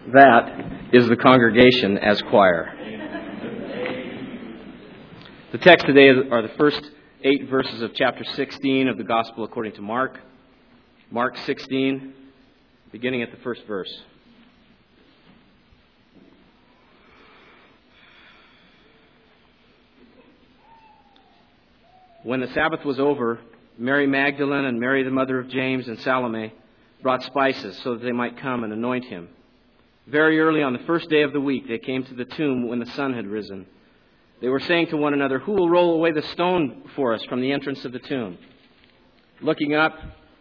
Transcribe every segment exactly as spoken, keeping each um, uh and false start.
That is the congregation as choir. The text today are the first eight verses of chapter sixteen of the Gospel according to Mark. Mark sixteen, beginning at the first verse. When the Sabbath was over, Mary Magdalene and Mary the mother of James and Salome brought spices so that they might come and anoint him. Very early on the first day of the week, they came to the tomb when the sun had risen. They were saying to one another, "Who will roll away the stone for us from the entrance of the tomb?" Looking up,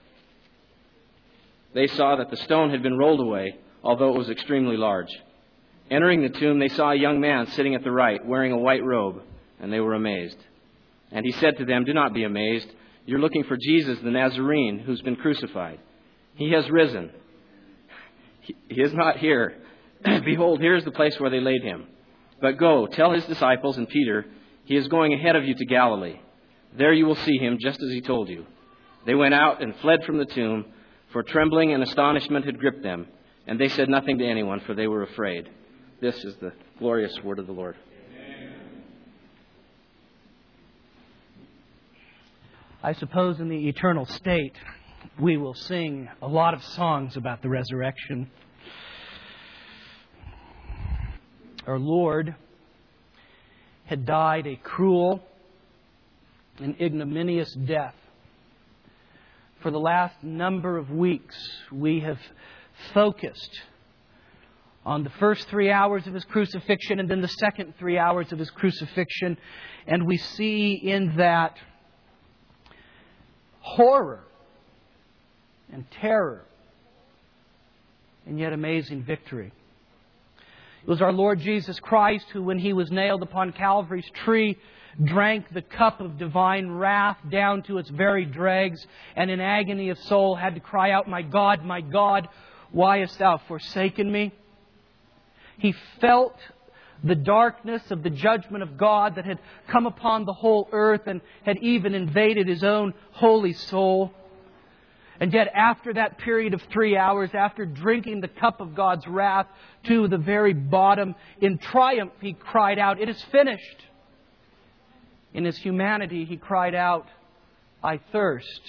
they saw that the stone had been rolled away, although it was extremely large. Entering the tomb, they saw a young man sitting at the right, wearing a white robe, and they were amazed. And he said to them, "Do not be amazed. You're looking for Jesus the Nazarene, who's been crucified. He has risen. He, he is not here. Behold, here is the place where they laid him. But go, tell his disciples and Peter, he is going ahead of you to Galilee. There you will see him, just as he told you." They went out and fled from the tomb, for trembling and astonishment had gripped them, and they said nothing to anyone, for they were afraid. This is the glorious word of the Lord. I suppose in the eternal state, we will sing a lot of songs about the resurrection. Our Lord had died a cruel and ignominious death. For the last number of weeks, we have focused on the first three hours of His crucifixion and then the second three hours of His crucifixion. And we see in that horror and terror and yet amazing victory. It was our Lord Jesus Christ who, when He was nailed upon Calvary's tree, drank the cup of divine wrath down to its very dregs, and in agony of soul had to cry out, "My God, my God, why hast Thou forsaken me?" He felt the darkness of the judgment of God that had come upon the whole earth and had even invaded His own holy soul. And yet after that period of three hours, after drinking the cup of God's wrath to the very bottom, in triumph He cried out, "It is finished." In His humanity He cried out, "I thirst."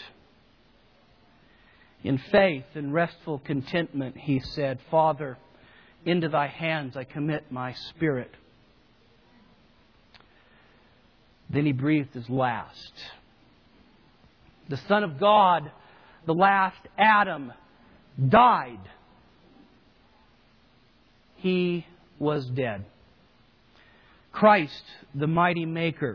In faith and restful contentment He said, "Father, into Thy hands I commit my spirit." Then He breathed His last. The Son of God, the last Adam, died. He was dead. Christ, the mighty Maker,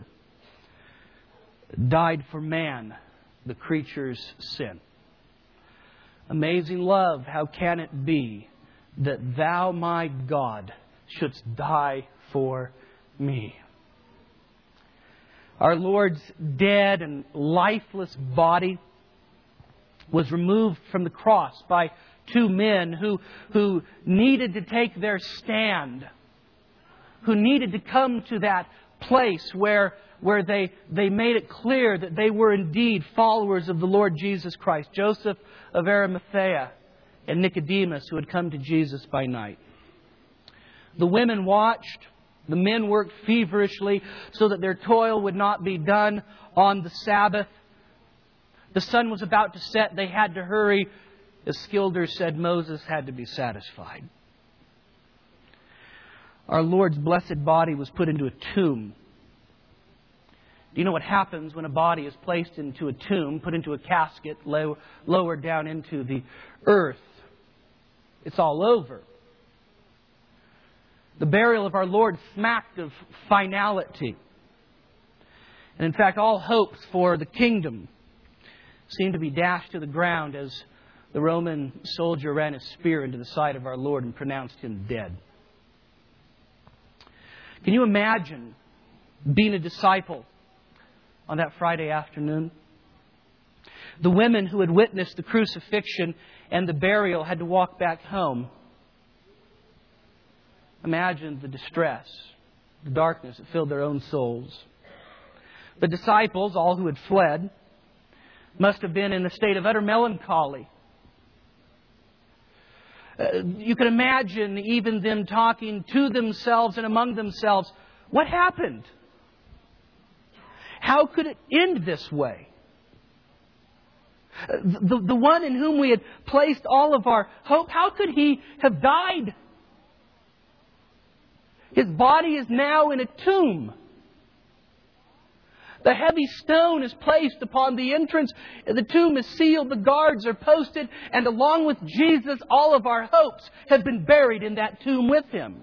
died for man, the creature's sin. Amazing love, how can it be that Thou, my God, shouldst die for me? Our Lord's dead and lifeless body was removed from the cross by two men who, who needed to take their stand, who needed to come to that place where, where they, they made it clear that they were indeed followers of the Lord Jesus Christ. Joseph of Arimathea and Nicodemus, who had come to Jesus by night. The women watched. The men worked feverishly so that their toil would not be done on the Sabbath. The sun was about to set. They had to hurry. As Skilder said, Moses had to be satisfied. Our Lord's blessed body was put into a tomb. Do you know what happens when a body is placed into a tomb, put into a casket, low, lowered down into the earth? It's all over. The burial of our Lord smacked of finality. And in fact, all hopes for the kingdom seemed to be dashed to the ground as the Roman soldier ran his spear into the side of our Lord and pronounced Him dead. Can you imagine being a disciple on that Friday afternoon? The women who had witnessed the crucifixion and the burial had to walk back home. Imagine the distress, the darkness that filled their own souls. The disciples, all who had fled, must have been in a state of utter melancholy. Uh, you can imagine even them talking to themselves and among themselves. What happened? How could it end this way? Uh, the, the one in whom we had placed all of our hope, how could He have died? His body is now in a tomb. The heavy stone is placed upon the entrance. The tomb is sealed. The guards are posted. And along with Jesus, all of our hopes have been buried in that tomb with Him.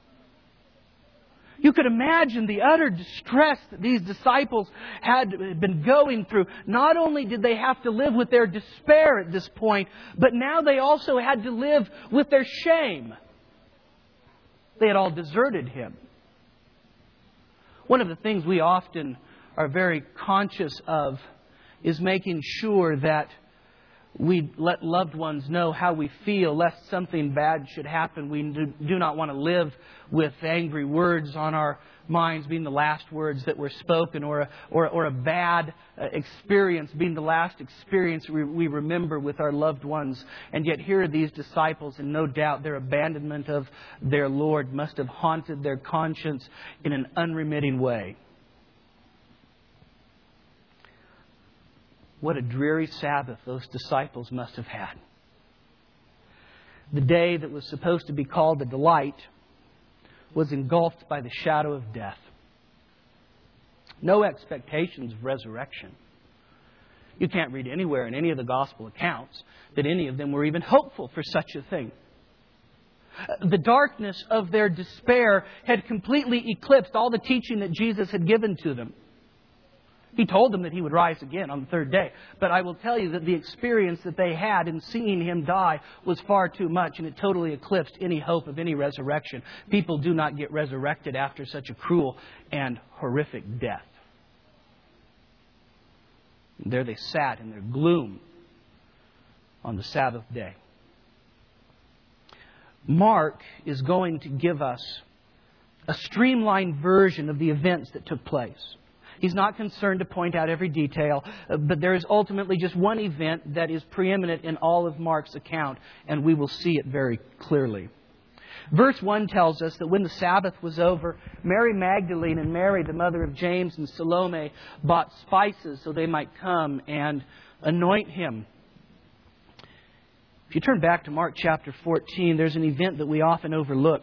You could imagine the utter distress that these disciples had been going through. Not only did they have to live with their despair at this point, but now they also had to live with their shame. They had all deserted Him. One of the things we often are very conscious of is making sure that we let loved ones know how we feel, lest something bad should happen. We do not want to live with angry words on our minds being the last words that were spoken, or a, or, or a bad experience being the last experience we, we remember with our loved ones. And yet here are these disciples, and no doubt their abandonment of their Lord must have haunted their conscience in an unremitting way. What a dreary Sabbath those disciples must have had. The day that was supposed to be called a delight was engulfed by the shadow of death. No expectations of resurrection. You can't read anywhere in any of the gospel accounts that any of them were even hopeful for such a thing. The darkness of their despair had completely eclipsed all the teaching that Jesus had given to them. He told them that He would rise again on the third day. But I will tell you that the experience that they had in seeing Him die was far too much, and it totally eclipsed any hope of any resurrection. People do not get resurrected after such a cruel and horrific death. And there they sat in their gloom on the Sabbath day. Mark is going to give us a streamlined version of the events that took place. He's not concerned to point out every detail, but there is ultimately just one event that is preeminent in all of Mark's account, and we will see it very clearly. Verse one tells us that when the Sabbath was over, Mary Magdalene and Mary, the mother of James, and Salome bought spices so they might come and anoint Him. If you turn back to Mark chapter fourteen, there's an event that we often overlook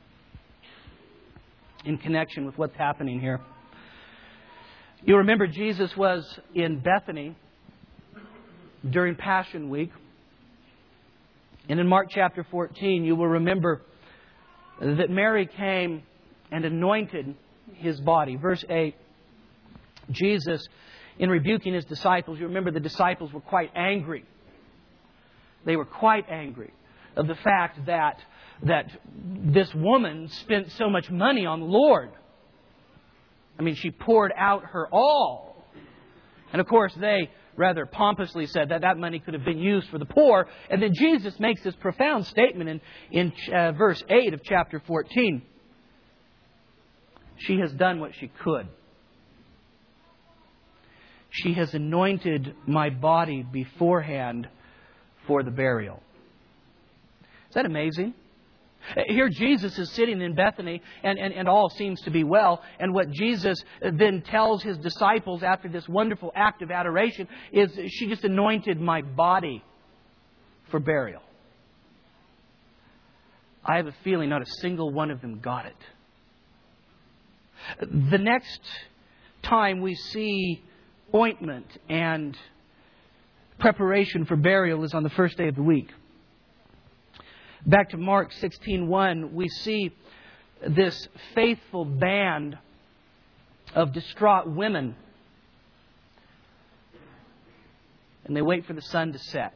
in connection with what's happening here. You remember Jesus was in Bethany during Passion Week. And in Mark chapter fourteen, you will remember that Mary came and anointed His body. Verse eight, Jesus, in rebuking His disciples, you remember the disciples were quite angry. They were quite angry of the fact that, that this woman spent so much money on the Lord. I mean, she poured out her all. And of course, they rather pompously said that that money could have been used for the poor. And then Jesus makes this profound statement in, in uh, verse eight of chapter fourteen. She has done what she could. She has anointed my body beforehand for the burial. Is that amazing? Here Jesus is sitting in Bethany and, and, and all seems to be well. And what Jesus then tells His disciples after this wonderful act of adoration is, she just anointed my body for burial. I have a feeling not a single one of them got it. The next time we see ointment and preparation for burial is on the first day of the week. Back to Mark sixteen one, we see this faithful band of distraught women. And they wait for the sun to set.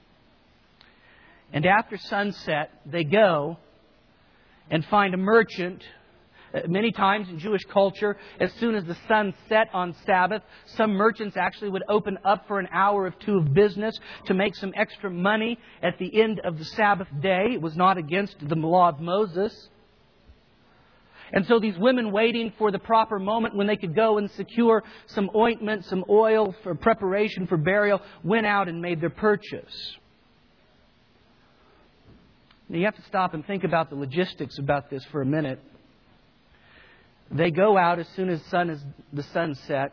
And after sunset, they go and find a merchant. Many times in Jewish culture, as soon as the sun set on Sabbath, some merchants actually would open up for an hour or two of business to make some extra money at the end of the Sabbath day. It was not against the law of Moses. And so these women, waiting for the proper moment when they could go and secure some ointment, some oil for preparation for burial, went out and made their purchase. Now you have to stop and think about the logistics about this for a minute. They go out as soon as sun is, the sun set.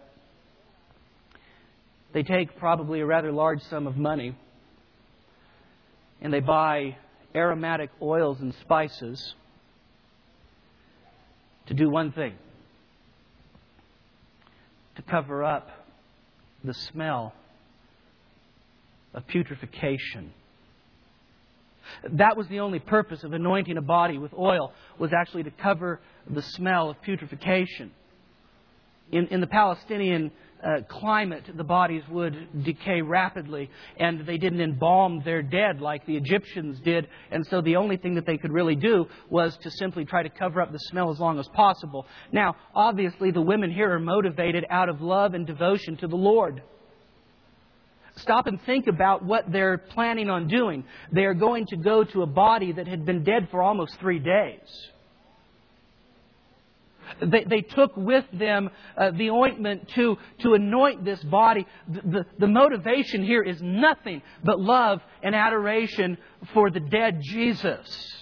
They take probably a rather large sum of money, and they buy aromatic oils and spices to do one thing: to cover up the smell of putrefaction. That was the only purpose of anointing a body with oil, was actually to cover the smell of putrefaction. In, in the Palestinian uh, climate, the bodies would decay rapidly, and they didn't embalm their dead like the Egyptians did, and so the only thing that they could really do was to simply try to cover up the smell as long as possible. Now, obviously, the women here are motivated out of love and devotion to the Lord. Stop and think about what they're planning on doing. They are going to go to a body that had been dead for almost three days. They, they took with them uh, the ointment to, to anoint this body. The, the, the motivation here is nothing but love and adoration for the dead Jesus.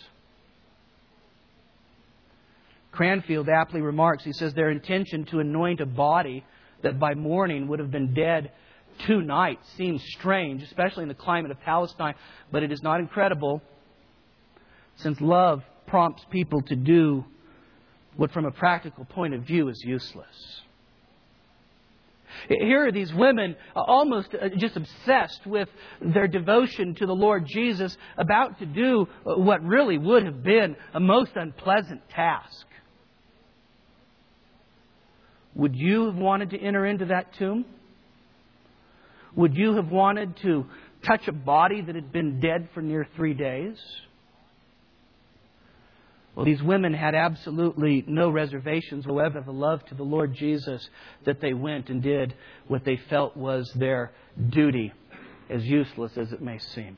Cranfield aptly remarks, he says, their intention to anoint a body that by morning would have been dead two nights seems strange, especially in the climate of Palestine, but it is not incredible, since love prompts people to do what from a practical point of view is useless. Here are these women almost just obsessed with their devotion to the Lord Jesus, about to do what really would have been a most unpleasant task. Would you have wanted to enter into that tomb? Would you have wanted to touch a body that had been dead for near three days? Well, these women had absolutely no reservations whatsoever of the love to the Lord Jesus, that they went and did what they felt was their duty, as useless as it may seem.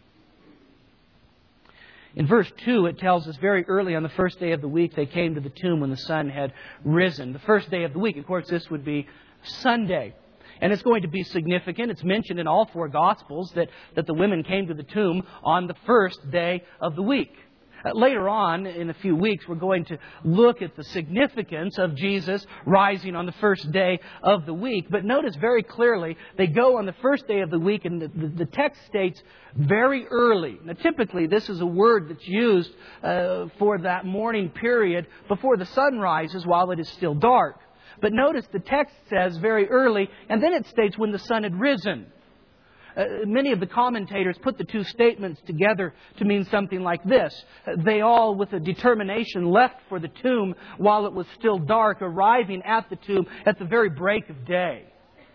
In verse two, it tells us very early on the first day of the week, they came to the tomb when the sun had risen. The first day of the week, of course, this would be Sunday. And it's going to be significant. It's mentioned in all four Gospels that, that the women came to the tomb on the first day of the week. Uh, later on, in a few weeks, we're going to look at the significance of Jesus rising on the first day of the week. But notice very clearly, they go on the first day of the week, and the, the, the text states very early. Now, typically, this is a word that's used uh, for that morning period before the sun rises while it is still dark. But notice the text says very early, and then it states when the sun had risen. Uh, many of the commentators put the two statements together to mean something like this. Uh, they all, with a determination, left for the tomb while it was still dark, arriving at the tomb at the very break of day.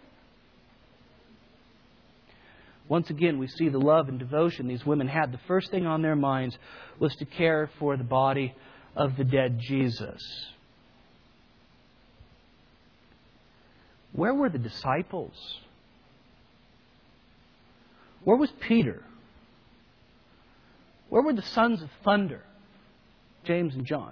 Once again, we see the love and devotion these women had. The first thing on their minds was to care for the body of the dead Jesus. Where were the disciples? Where was Peter? Where were the sons of thunder, James and John?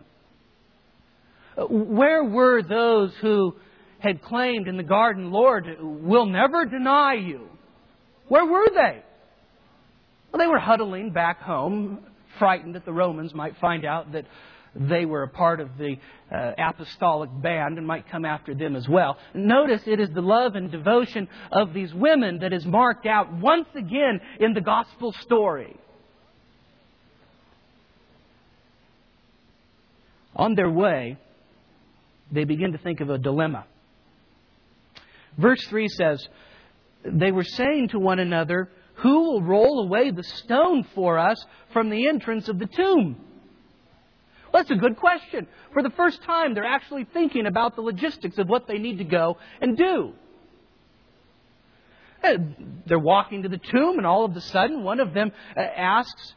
Where were those who had claimed in the garden, Lord, we'll never deny you? Where were they? Well, they were huddling back home, frightened that the Romans might find out that they were a part of the uh, apostolic band and might come after them as well. Notice it is the love and devotion of these women that is marked out once again in the gospel story. On their way, they begin to think of a dilemma. Verse three says, they were saying to one another, who will roll away the stone for us from the entrance of the tomb? Well, that's a good question. For the first time, they're actually thinking about the logistics of what they need to go and do. They're walking to the tomb, and all of a sudden, one of them asks,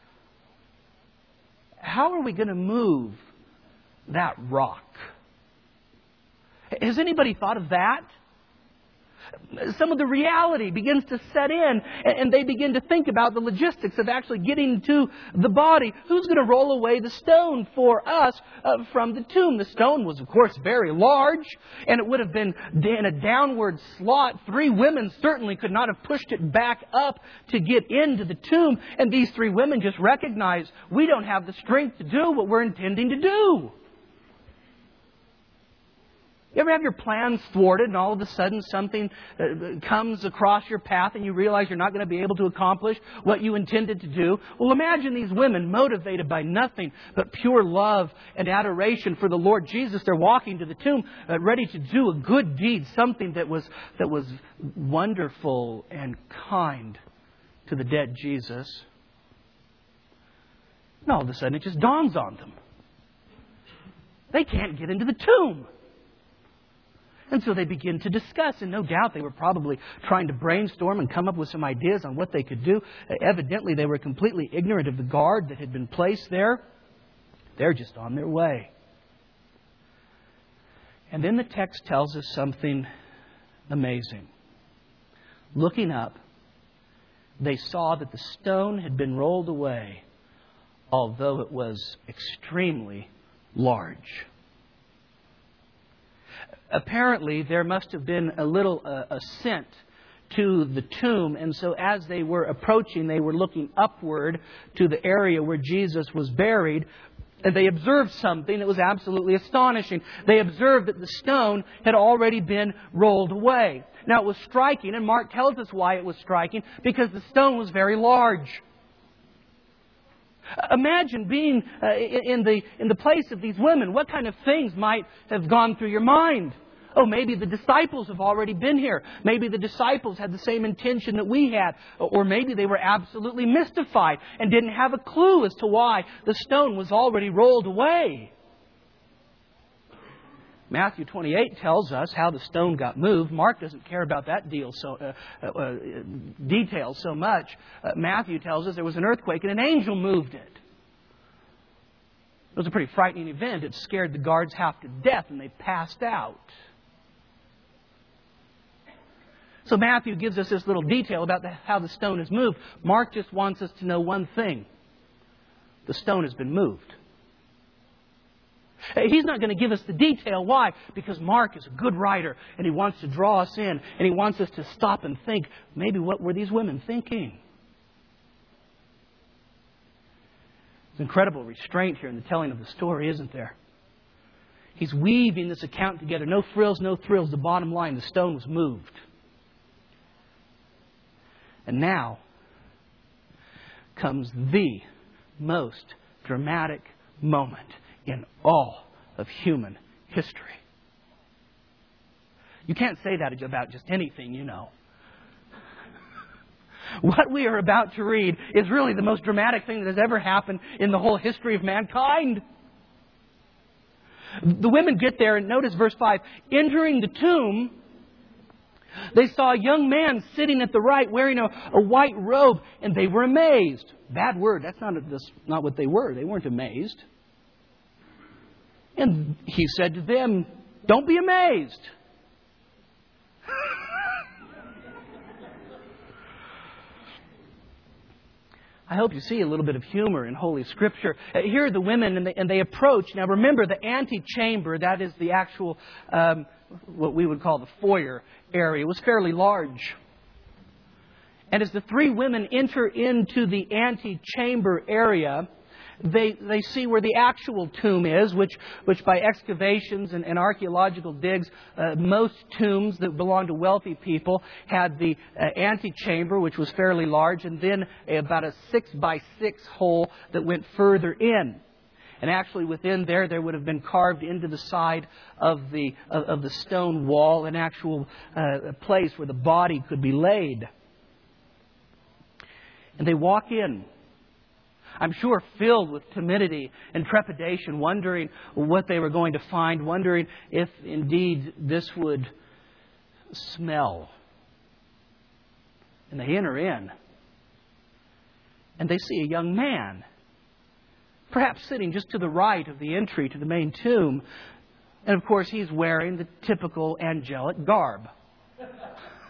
how are we going to move that rock? Has anybody thought of that? some of the reality begins to set in, and they begin to think about the logistics of actually getting to the body. Who's going to roll away the stone for us uh, from the tomb? The stone was, of course, very large, and it would have been in a downward slot. Three women certainly could not have pushed it back up to get into the tomb, and these three women just recognized, we don't have the strength to do what we're intending to do. You ever have your plans thwarted and all of a sudden something uh, comes across your path and you realize you're not going to be able to accomplish what you intended to do? Well, imagine these women motivated by nothing but pure love and adoration for the Lord Jesus. They're walking to the tomb uh, ready to do a good deed, something that was, that was wonderful and kind to the dead Jesus. And all of a sudden it just dawns on them. They can't get into the tomb. And so they begin to discuss, and no doubt they were probably trying to brainstorm and come up with some ideas on what they could do. Uh, evidently, they were completely ignorant of the guard that had been placed there. They're just on their way. And then the text tells us something amazing. Looking up, they saw that the stone had been rolled away, although it was extremely large. Apparently, there must have been a little uh, ascent to the tomb. And so as they were approaching, they were looking upward to the area where Jesus was buried. And they observed something that was absolutely astonishing. They observed that the stone had already been rolled away. Now, it was striking, and Mark tells us why it was striking, because the stone was very large. Imagine being uh, in the in the place of these women. What kind of things might have gone through your mind? Oh, maybe the disciples have already been here. Maybe the disciples had the same intention that we had. Or maybe they were absolutely mystified and didn't have a clue as to why the stone was already rolled away. Matthew twenty-eight tells us how the stone got moved. Mark doesn't care about that deal so uh, uh, detail so much. Uh, Matthew tells us there was an earthquake and an angel moved it. It was a pretty frightening event. It scared the guards half to death and they passed out. So Matthew gives us this little detail about the, how the stone is moved. Mark just wants us to know one thing. The stone has been moved. He's not going to give us the detail. Why? Because Mark is a good writer and he wants to draw us in and he wants us to stop and think, maybe what were these women thinking? There's incredible restraint here in the telling of the story, isn't there? He's weaving this account together. No frills, no thrills. The bottom line, the stone was moved. And now comes the most dramatic moment in all of human history. You can't say that about just anything, you know. What we are about to read is really the most dramatic thing that has ever happened in the whole history of mankind. The women get there and notice verse five. Entering the tomb, they saw a young man sitting at the right wearing a, a white robe, and they were amazed. Bad word. That's not, that's not what they were. They weren't amazed. And he said to them, don't be amazed. I hope you see a little bit of humor in Holy Scripture. Uh, here are the women, and they, and they approach. Now remember, the antechamber, that is the actual, um, what we would call the foyer area, was fairly large. And as the three women enter into the antechamber area, They they see where the actual tomb is, which which by excavations and, and archaeological digs, uh, most tombs that belonged to wealthy people had the uh, antechamber, which was fairly large, and then a, about a six by six hole that went further in. And actually within there, there would have been carved into the side of the of, of the stone wall an actual uh, place where the body could be laid. And they walk in. I'm sure filled with timidity and trepidation, wondering what they were going to find, wondering if indeed this would smell. And they enter in, and they see a young man, perhaps sitting just to the right of the entry to the main tomb. And of course, he's wearing the typical angelic garb.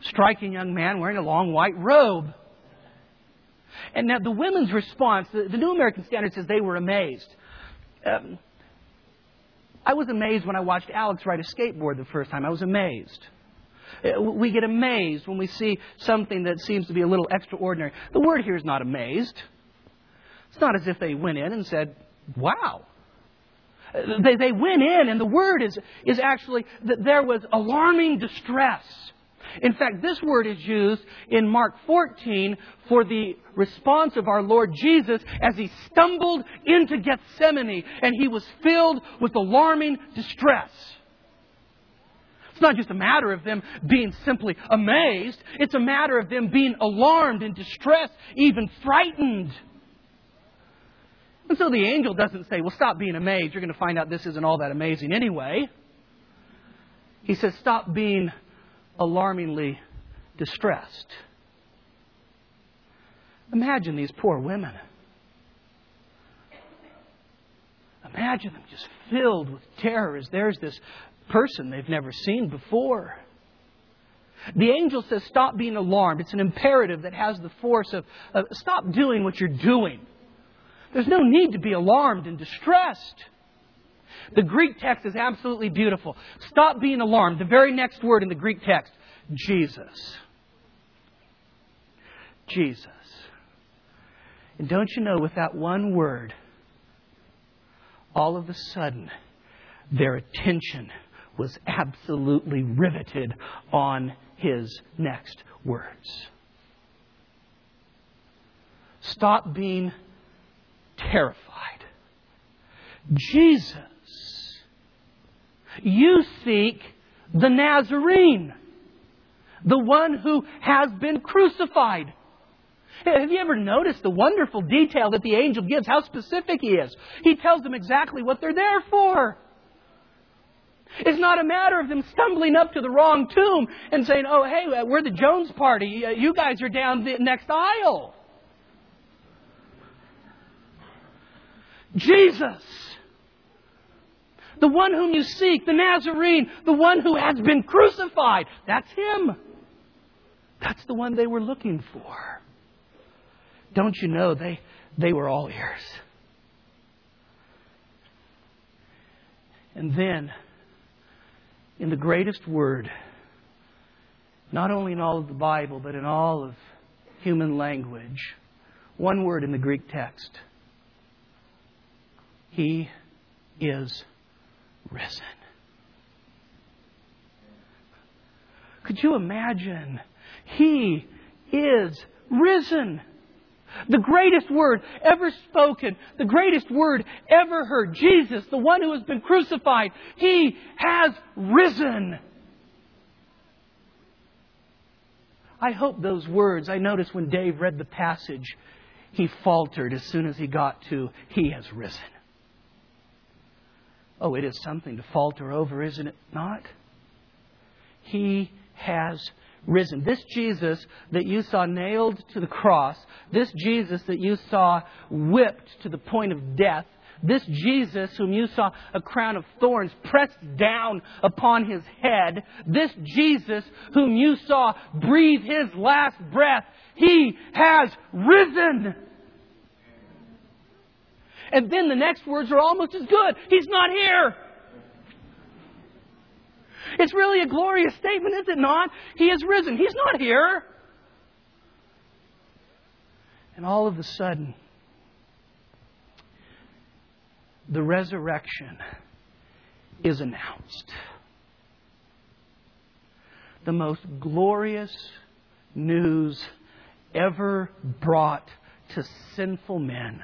striking young man wearing a long white robe. And now the women's response, the, the New American Standard says they were amazed. Um, I was amazed when I watched Alex ride a skateboard the first time. I was amazed. We get amazed when we see something that seems to be a little extraordinary. The word here is not amazed. It's not as if they went in and said, wow. They, they went in, and the word is, is actually that there was alarming distress. In fact, this word is used in Mark fourteen for the response of our Lord Jesus as He stumbled into Gethsemane and He was filled with alarming distress. It's not just a matter of them being simply amazed. It's a matter of them being alarmed and distressed, even frightened. And so the angel doesn't say, well, stop being amazed. You're going to find out this isn't all that amazing anyway. He says, stop being alarmingly distressed. Imagine these poor women. Imagine them just filled with terror as there's this person they've never seen before. The angel says, stop being alarmed. It's an imperative that has the force of, of stop doing what you're doing. There's no need to be alarmed and distressed. The Greek text is absolutely beautiful. Stop being alarmed. The very next word in the Greek text, Jesus. Jesus. And don't you know, with that one word, all of a sudden, their attention was absolutely riveted on His next words. Stop being terrified. Jesus, you seek the Nazarene, the one who has been crucified. Have you ever noticed the wonderful detail that the angel gives? How specific he is. He tells them exactly what they're there for. It's not a matter of them stumbling up to the wrong tomb and saying, oh, hey, we're the Jones party. You guys are down the next aisle. Jesus, the one whom you seek, the Nazarene, the one who has been crucified. That's Him. That's the one they were looking for. Don't you know, they, they were all ears. And then, in the greatest word, not only in all of the Bible, but in all of human language, one word in the Greek text, He is risen. Could you imagine? He is risen. The greatest word ever spoken, the greatest word ever heard. Jesus, the one who has been crucified, He has risen. I hope those words, I noticed when Dave read the passage, he faltered as soon as he got to, He has risen. Oh, it is something to falter over, isn't it not? He has risen. This Jesus that you saw nailed to the cross, this Jesus that you saw whipped to the point of death, this Jesus whom you saw a crown of thorns pressed down upon His head, this Jesus whom you saw breathe His last breath, He has risen. And then the next words are almost as good. He's not here. It's really a glorious statement, is it not? He has risen. He's not here. And all of a sudden, the resurrection is announced. The most glorious news ever brought to sinful men.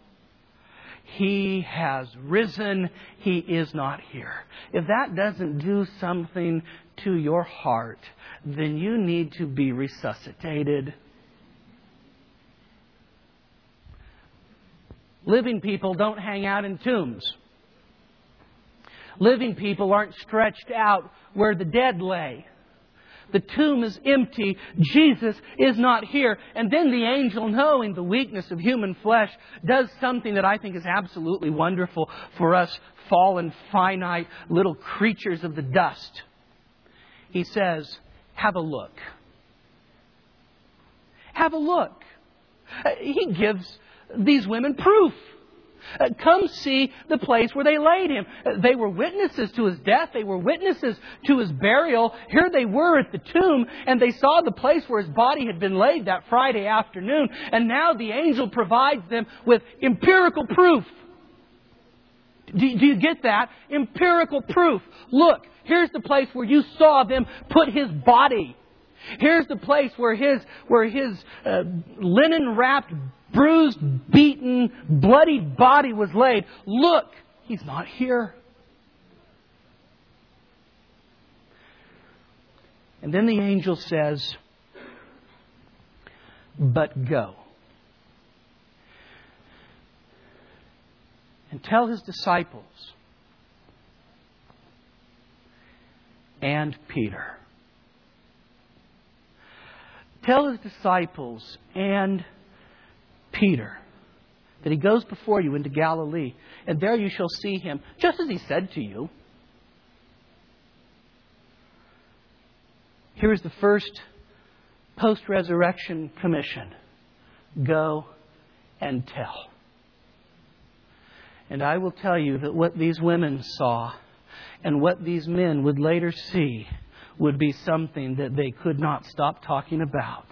He has risen. He is not here. If that doesn't do something to your heart, then you need to be resuscitated. Living people don't hang out in tombs. Living people aren't stretched out where the dead lay. The tomb is empty. Jesus is not here. And then the angel, knowing the weakness of human flesh, does something that I think is absolutely wonderful for us fallen, finite little creatures of the dust. He says, have a look. Have a look. He gives these women proof. Come see the place where they laid Him. They were witnesses to His death. They were witnesses to His burial. Here they were at the tomb, and they saw the place where His body had been laid that Friday afternoon. And now the angel provides them with empirical proof. Do, do you get that? Empirical proof. Look, here's the place where you saw them put His body. Here's the place where His, where his uh, linen-wrapped, bruised, beaten, bloodied body was laid. Look, He's not here. And then the angel says, but go. And tell His disciples and Peter. Tell His disciples and Peter that He goes before you into Galilee, and there you shall see Him, just as He said to you. Here is the first post-resurrection commission. Go and tell. And I will tell you that what these women saw and what these men would later see would be something that they could not stop talking about.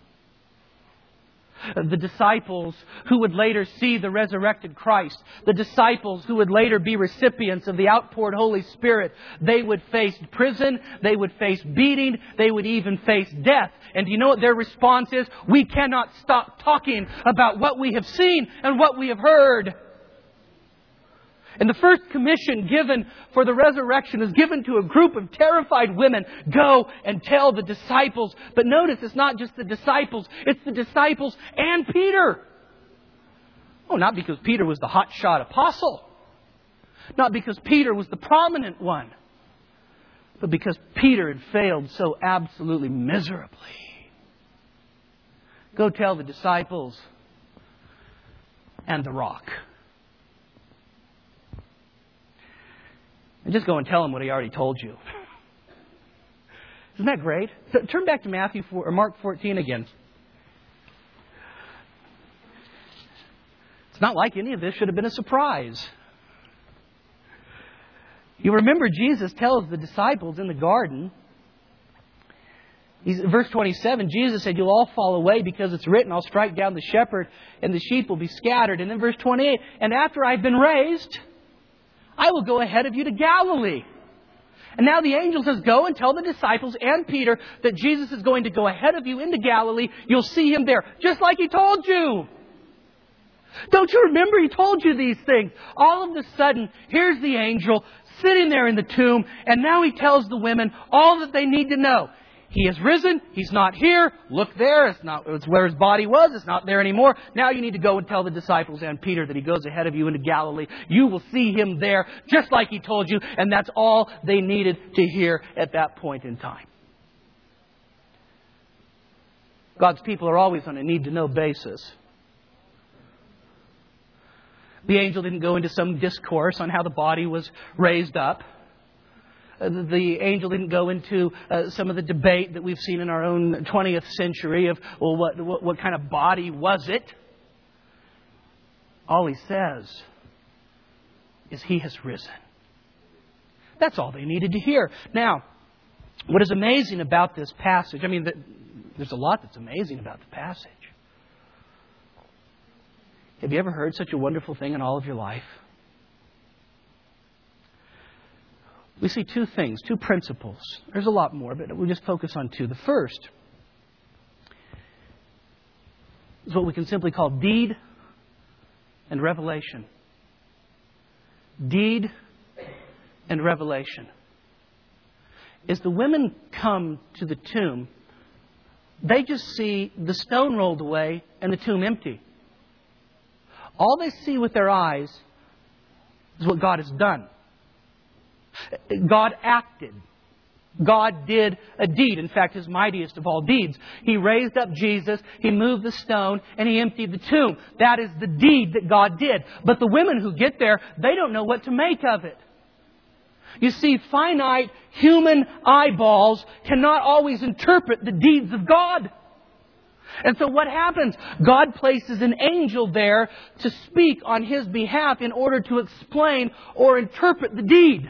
The disciples who would later see the resurrected Christ, the disciples who would later be recipients of the outpoured Holy Spirit, they would face prison, they would face beating, they would even face death. And do you know what their response is? We cannot stop talking about what we have seen and what we have heard. And the first commission given for the resurrection is given to a group of terrified women. Go and tell the disciples. But notice, it's not just the disciples. It's the disciples and Peter. Oh, not because Peter was the hotshot apostle. Not because Peter was the prominent one. But because Peter had failed so absolutely miserably. Go tell the disciples and the rock. And just go and tell him what he already told you. Isn't that great? So turn back to Matthew four, or Mark fourteen again. It's not like any of this should have been a surprise. You remember Jesus tells the disciples in the garden, he's, verse twenty-seven, Jesus said, you'll all fall away because it's written, I'll strike down the shepherd and the sheep will be scattered. And then verse twenty-eight, and after I've been raised, I will go ahead of you to Galilee. And now the angel says, go and tell the disciples and Peter that Jesus is going to go ahead of you into Galilee. You'll see Him there, just like He told you. Don't you remember He told you these things? All of a sudden, here's the angel sitting there in the tomb, and now He tells the women all that they need to know. He has risen. He's not here. Look there. It's not, it's where His body was. It's not there anymore. Now you need to go and tell the disciples and Peter that He goes ahead of you into Galilee. You will see Him there just like He told you. And that's all they needed to hear at that point in time. God's people are always on a need-to-know basis. The angel didn't go into some discourse on how the body was raised up. The angel didn't go into uh, some of the debate that we've seen in our own twentieth century of, well, what, what, what kind of body was it? All he says is He has risen. That's all they needed to hear. Now, what is amazing about this passage, I mean, the, there's a lot that's amazing about the passage. Have you ever heard such a wonderful thing in all of your life? We see two things, two principles. There's a lot more, but we'll just focus on two. The first is what we can simply call deed and revelation. Deed and revelation. As the women come to the tomb, they just see the stone rolled away and the tomb empty. All they see with their eyes is what God has done. God acted. God did a deed. In fact, His mightiest of all deeds. He raised up Jesus, He moved the stone, and He emptied the tomb. That is the deed that God did. But the women who get there, they don't know what to make of it. You see, finite human eyeballs cannot always interpret the deeds of God. And so what happens? God places an angel there to speak on his behalf in order to explain or interpret the deed.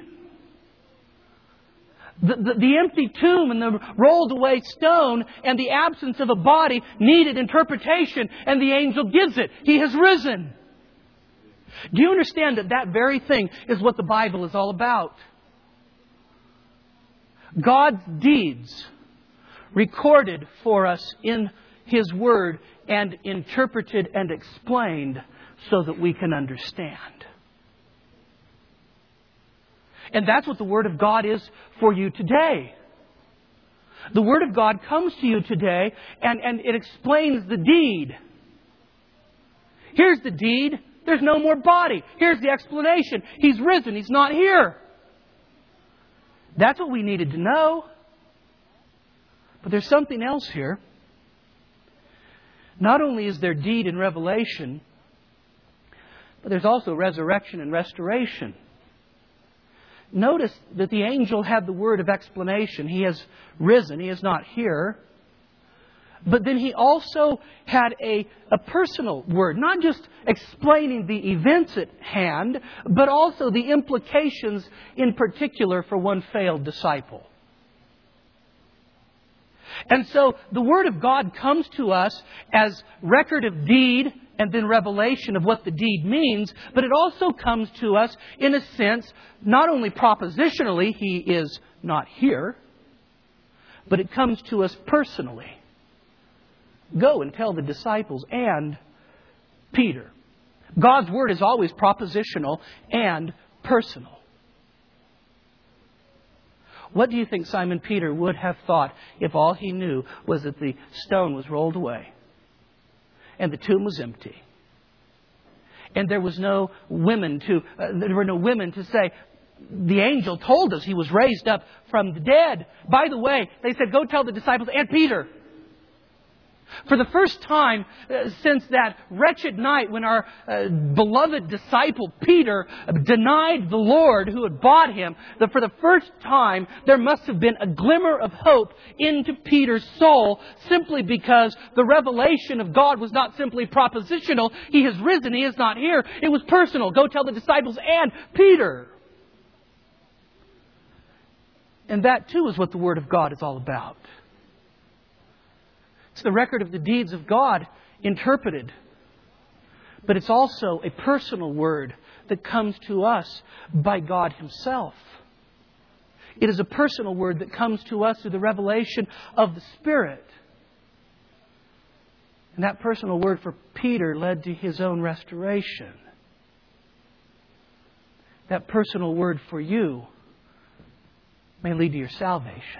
The, the, the empty tomb and the rolled away stone and the absence of a body needed interpretation, and the angel gives it. He has risen. Do you understand that that very thing is what the Bible is all about? God's deeds recorded for us in His Word and interpreted and explained so that we can understand. And that's what the Word of God is for you today. The Word of God comes to you today and, and it explains the deed. Here's the deed. There's no more body. Here's the explanation. He's risen. He's not here. That's what we needed to know. But there's something else here. Not only is there deed in Revelation, but there's also resurrection and restoration. Notice that the angel had the word of explanation. He has risen. He is not here. But then he also had a, a personal word. Not just explaining the events at hand, but also the implications in particular for one failed disciple. And so the Word of God comes to us as record of deed and then revelation of what the deed means, but it also comes to us in a sense, not only propositionally, He is not here, but it comes to us personally. Go and tell the disciples and Peter. God's Word is always propositional and personal. What do you think Simon Peter would have thought if all he knew was that the stone was rolled away and the tomb was empty and there was no women to uh, there were no women to say, the angel told us he was raised up from the dead. By the way, they said, go tell the disciples and Peter. For the first time uh, since that wretched night when our uh, beloved disciple Peter denied the Lord who had bought him, that for the first time there must have been a glimmer of hope into Peter's soul, simply because the revelation of God was not simply propositional. He has risen. He is not here. It was personal. Go tell the disciples and Peter. And that too is what the Word of God is all about. It's the record of the deeds of God interpreted. But it's also a personal word that comes to us by God Himself. It is a personal word that comes to us through the revelation of the Spirit. And that personal word for Peter led to his own restoration. That personal word for you may lead to your salvation.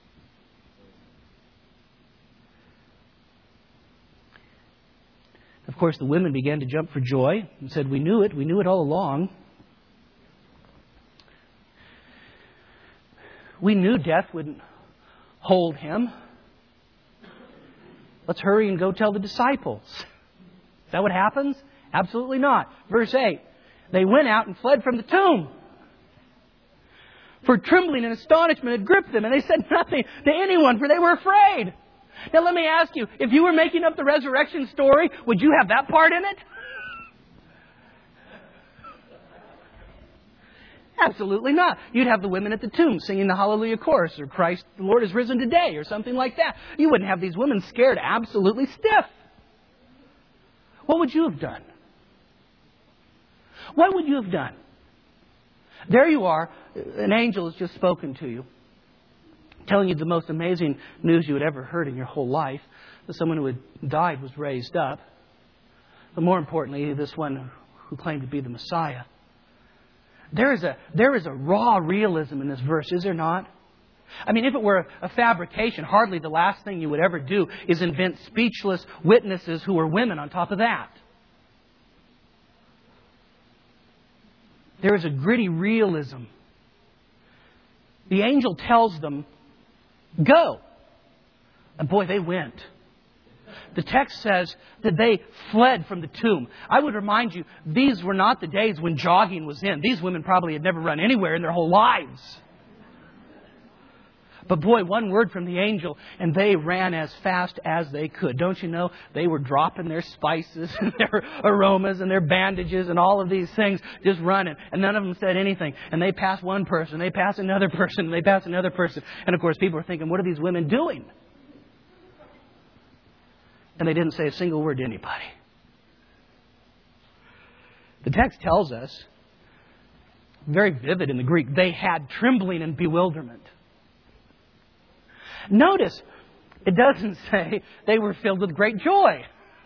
Of course, the women began to jump for joy and said, we knew it. We knew it all along. We knew death wouldn't hold him. Let's hurry and go tell the disciples. Is that what happens? Absolutely not. Verse eight. They went out and fled from the tomb. For trembling and astonishment had gripped them, and they said nothing to anyone, for they were afraid. Now let me ask you, if you were making up the resurrection story, would you have that part in it? Absolutely not. You'd have the women at the tomb singing the Hallelujah chorus, or Christ, the Lord is risen today, or something like that. You wouldn't have these women scared absolutely stiff. What would you have done? What would you have done? There you are, an angel has just spoken to you, telling you the most amazing news you had ever heard in your whole life, that someone who had died was raised up. But more importantly, this one who claimed to be the Messiah. There is a, there is a raw realism in this verse, is there not? I mean, if it were a fabrication, hardly the last thing you would ever do is invent speechless witnesses who are women on top of that. There is a gritty realism. The angel tells them, go. And boy, they went. The text says that they fled from the tomb. I would remind you, these were not the days when jogging was in. These women probably had never run anywhere in their whole lives. But boy, one word from the angel, and they ran as fast as they could. Don't you know? They were dropping their spices and their aromas and their bandages and all of these things, just running. And none of them said anything. And they passed one person, they passed another person, and they passed another person. And of course, people are thinking, what are these women doing? And they didn't say a single word to anybody. The text tells us, very vivid in the Greek, they had trembling and bewilderment. Notice, it doesn't say they were filled with great joy.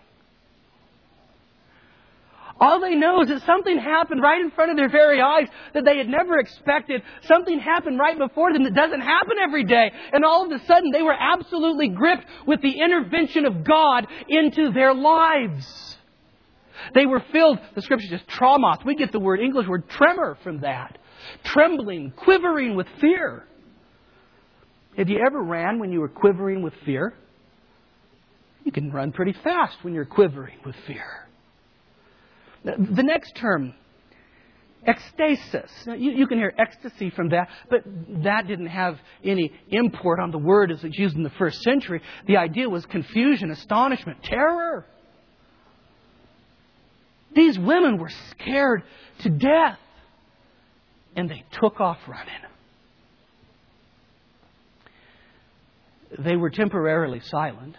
All they know is that something happened right in front of their very eyes that they had never expected. Something happened right before them that doesn't happen every day. And all of a sudden they were absolutely gripped with the intervention of God into their lives. They were filled, the Scripture says, traumas. We get the word English word tremor from that. Trembling, quivering with fear. Have you ever ran when you were quivering with fear? You can run pretty fast when you're quivering with fear. The next term, ecstasis. Now, you, you can hear ecstasy from that, but that didn't have any import on the word as it's used in the first century. The idea was confusion, astonishment, terror. These women were scared to death, and they took off running. They were temporarily silent.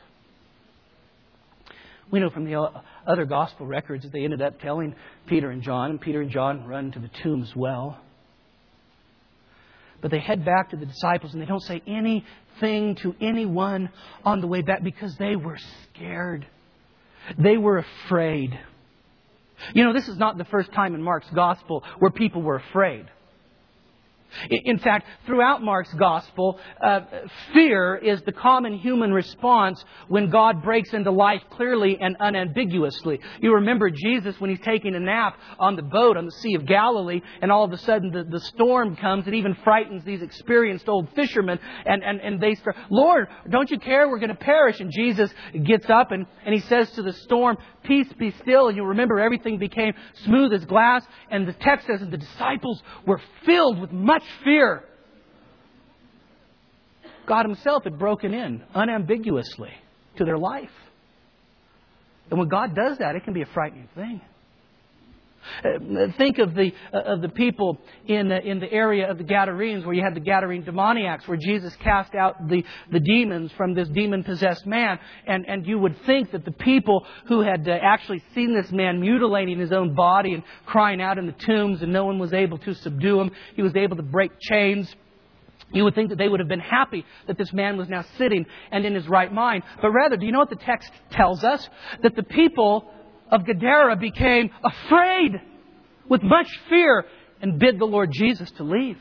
We know from the other gospel records that they ended up telling Peter and John, and Peter and John run to the tomb as well. But they head back to the disciples and they don't say anything to anyone on the way back because they were scared. They were afraid. You know, this is not the first time in Mark's gospel where people were afraid. In fact, throughout Mark's gospel, uh, fear is the common human response when God breaks into life clearly and unambiguously. You remember Jesus when he's taking a nap on the boat on the Sea of Galilee, and all of a sudden the, the storm comes and even frightens these experienced old fishermen, and, and, and they start, Lord, don't you care? We're going to perish. And Jesus gets up and, and he says to the storm, peace, be still. And you remember everything became smooth as glass. And the text says that the disciples were filled with much fear. God Himself had broken in unambiguously to their life. And when God does that, it can be a frightening thing. Uh, think of the uh, of the people in the, in the area of the Gadarenes, where you had the Gadarene demoniacs, where Jesus cast out the, the demons from this demon-possessed man. And, and you would think that the people who had uh, actually seen this man mutilating his own body and crying out in the tombs, and no one was able to subdue him, he was able to break chains. You would think that they would have been happy that this man was now sitting and in his right mind. But rather, do you know what the text tells us? That the people of Gadara became afraid with much fear and bid the Lord Jesus to leave.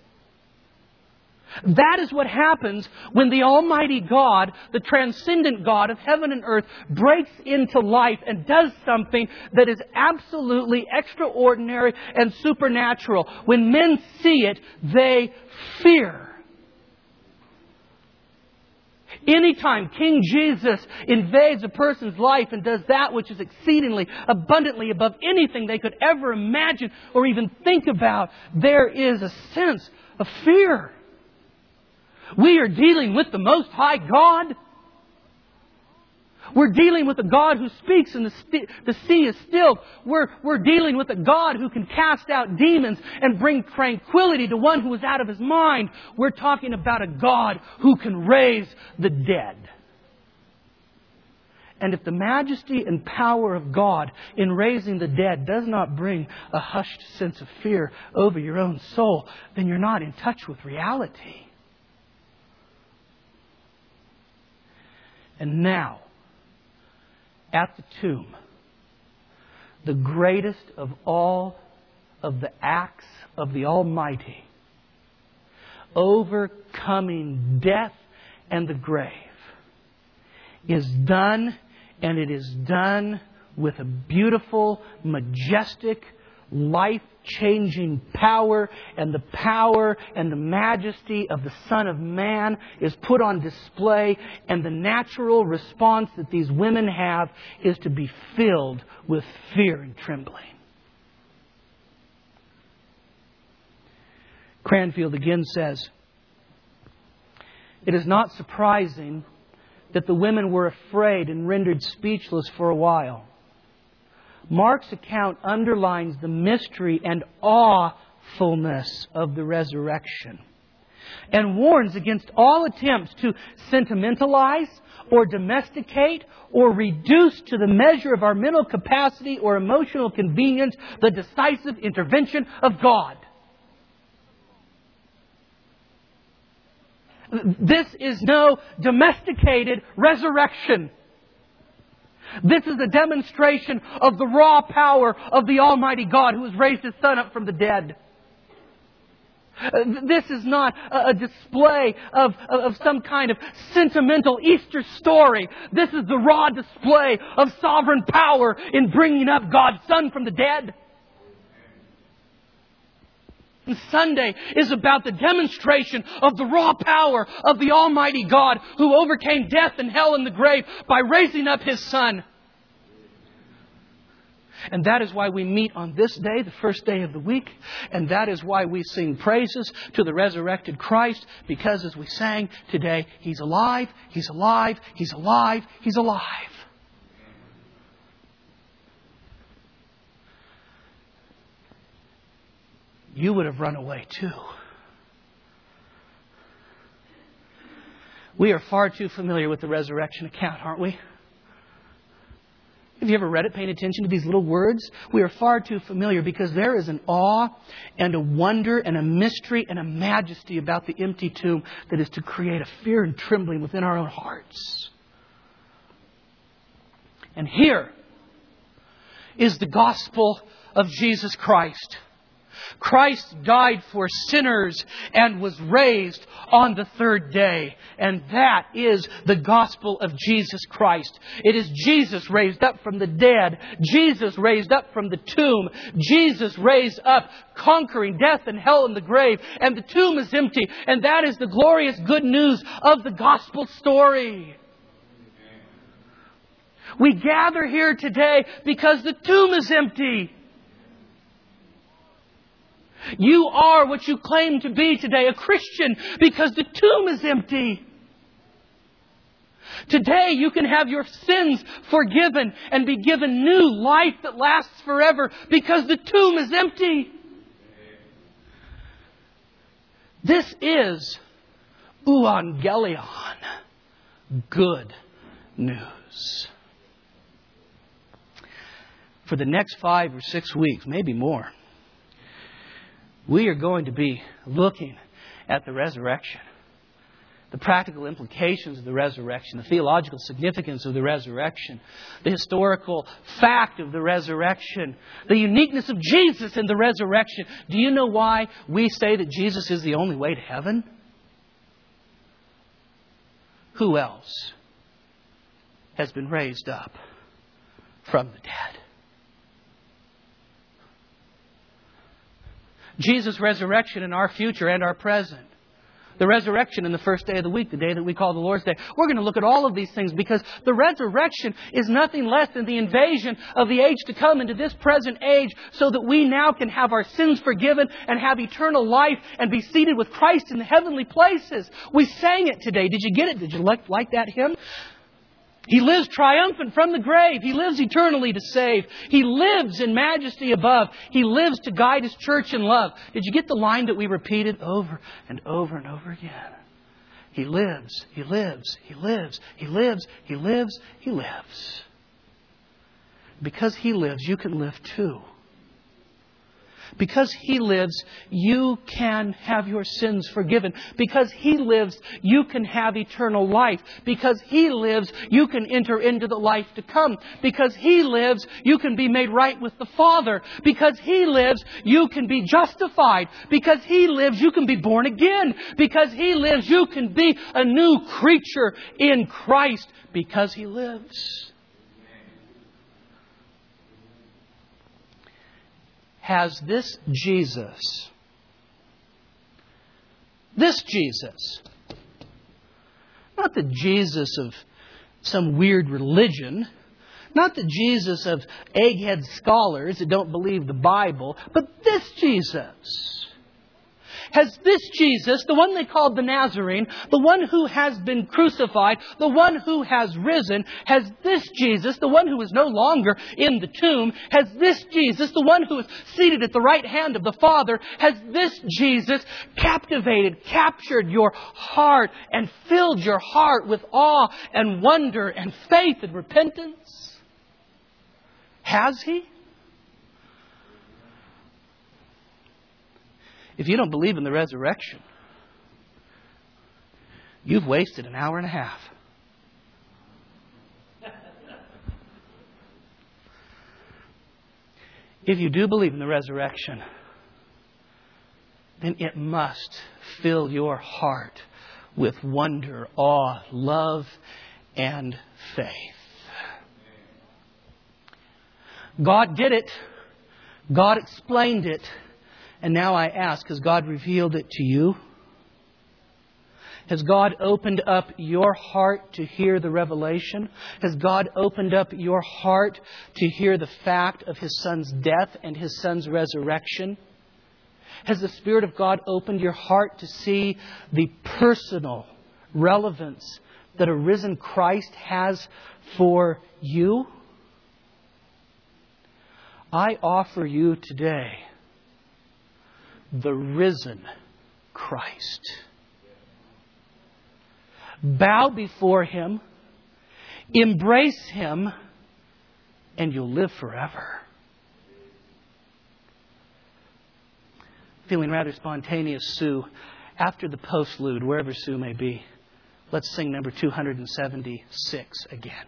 That is what happens when the Almighty God, the transcendent God of heaven and earth, breaks into life and does something that is absolutely extraordinary and supernatural. When men see it, they fear. Anytime King Jesus invades a person's life and does that which is exceedingly abundantly above anything they could ever imagine or even think about, there is a sense of fear. We are dealing with the Most High God. We're dealing with a God who speaks and the, st- the sea is still. We're, we're dealing with a God who can cast out demons and bring tranquility to one who is out of his mind. We're talking about a God who can raise the dead. And if the majesty and power of God in raising the dead does not bring a hushed sense of fear over your own soul, then you're not in touch with reality. And now, at the tomb, the greatest of all of the acts of the Almighty, overcoming death and the grave, is done, and it is done with a beautiful, majestic, life-changing power, and the power and the majesty of the Son of Man is put on display, and the natural response that these women have is to be filled with fear and trembling. Cranfield again says, It is not surprising that the women were afraid and rendered speechless for a while. Mark's account underlines the mystery and awfulness of the resurrection and warns against all attempts to sentimentalize or domesticate or reduce to the measure of our mental capacity or emotional convenience the decisive intervention of God. This is no domesticated resurrection. This is a demonstration of the raw power of the Almighty God who has raised His Son up from the dead. This is not a display of, of some kind of sentimental Easter story. This is the raw display of sovereign power in bringing up God's Son from the dead. And Sunday is about the demonstration of the raw power of the Almighty God who overcame death and hell and the grave by raising up His Son. And that is why we meet on this day, the first day of the week. And that is why we sing praises to the resurrected Christ. Because as we sang today, He's alive, He's alive, He's alive, He's alive. You would have run away too. We are far too familiar with the resurrection account, aren't we? Have you ever read it, paying attention to these little words? We are far too familiar because there is an awe and a wonder and a mystery and a majesty about the empty tomb that is to create a fear and trembling within our own hearts. And here is the gospel of Jesus Christ. Christ died for sinners and was raised on the third day. And that is the gospel of Jesus Christ. It is Jesus raised up from the dead. Jesus raised up from the tomb. Jesus raised up, conquering death and hell and the grave. And the tomb is empty. And that is the glorious good news of the gospel story. We gather here today because the tomb is empty. You are what you claim to be today, a Christian, because the tomb is empty. Today you can have your sins forgiven and be given new life that lasts forever because the tomb is empty. This is euangelion, good news. For the next five or six weeks, maybe more, we are going to be looking at the resurrection, the practical implications of the resurrection, the theological significance of the resurrection, the historical fact of the resurrection, the uniqueness of Jesus in the resurrection. Do you know why we say that Jesus is the only way to heaven? Who else has been raised up from the dead? Jesus' resurrection in our future and our present. The resurrection in the first day of the week, the day that we call the Lord's Day. We're going to look at all of these things because the resurrection is nothing less than the invasion of the age to come into this present age so that we now can have our sins forgiven and have eternal life and be seated with Christ in the heavenly places. We sang it today. Did you get it? Did you like, like that hymn? He lives triumphant from the grave. He lives eternally to save. He lives in majesty above. He lives to guide His church in love. Did you get the line that we repeated over and over and over again? He lives, He lives, He lives, He lives, He lives, He lives. Because He lives, you can live too. Because He lives, you can have your sins forgiven. Because He lives, you can have eternal life. Because He lives, you can enter into the life to come. Because He lives, you can be made right with the Father. Because He lives, you can be justified. Because He lives, you can be born again. Because He lives, you can be a new creature in Christ. Because He lives. Has this Jesus, this Jesus, not the Jesus of some weird religion, not the Jesus of egghead scholars that don't believe the Bible, but this Jesus, has this Jesus, the one they called the Nazarene, the one who has been crucified, the one who has risen, has this Jesus, the one who is no longer in the tomb, has this Jesus, the one who is seated at the right hand of the Father, has this Jesus captivated, captured your heart and filled your heart with awe and wonder and faith and repentance? Has He? If you don't believe in the resurrection, you've wasted an hour and a half. If you do believe in the resurrection, then it must fill your heart with wonder, awe, love, and faith. God did it. God explained it. And now I ask, has God revealed it to you? Has God opened up your heart to hear the revelation? Has God opened up your heart to hear the fact of His Son's death and His Son's resurrection? Has the Spirit of God opened your heart to see the personal relevance that a risen Christ has for you? I offer you today the risen Christ. Bow before Him, embrace Him, and you'll live forever. Feeling rather spontaneous, Sue, after the postlude, wherever Sue may be, let's sing number two hundred seventy-six again.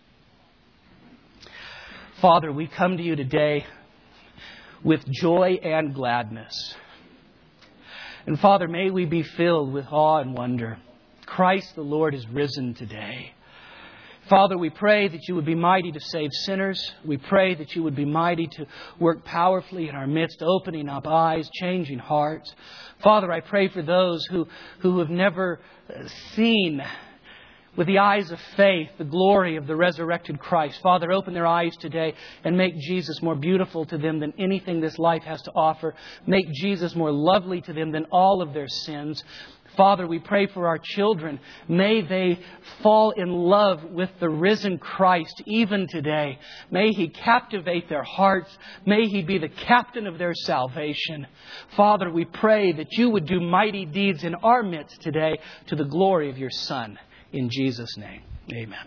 Father, we come to you today with joy and gladness. And Father, may we be filled with awe and wonder. Christ the Lord is risen today. Father, we pray that you would be mighty to save sinners. We pray that you would be mighty to work powerfully in our midst, opening up eyes, changing hearts. Father, I pray for those who, who have never seen with the eyes of faith the glory of the resurrected Christ. Father, open their eyes today and make Jesus more beautiful to them than anything this life has to offer. Make Jesus more lovely to them than all of their sins. Father, we pray for our children. May they fall in love with the risen Christ even today. May He captivate their hearts. May He be the captain of their salvation. Father, we pray that you would do mighty deeds in our midst today to the glory of your Son. In Jesus' name, amen.